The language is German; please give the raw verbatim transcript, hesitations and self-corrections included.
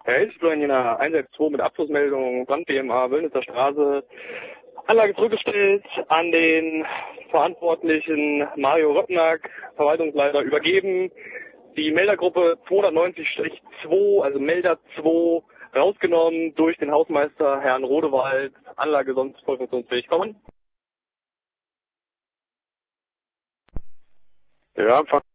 Herr Hilfsbloiner, eins zwei mit Abflussmeldung, Brand B M A, Wöllnitzer Straße. Anlage zurückgestellt, an den Verantwortlichen Mario Röttnack, Verwaltungsleiter, übergeben. Die Meldergruppe zweihundertneunzig zwei, also Melder zwei, rausgenommen durch den Hausmeister Herrn Rodewald. Anlage sonst voll funktionsfähig. Kommen. Ja,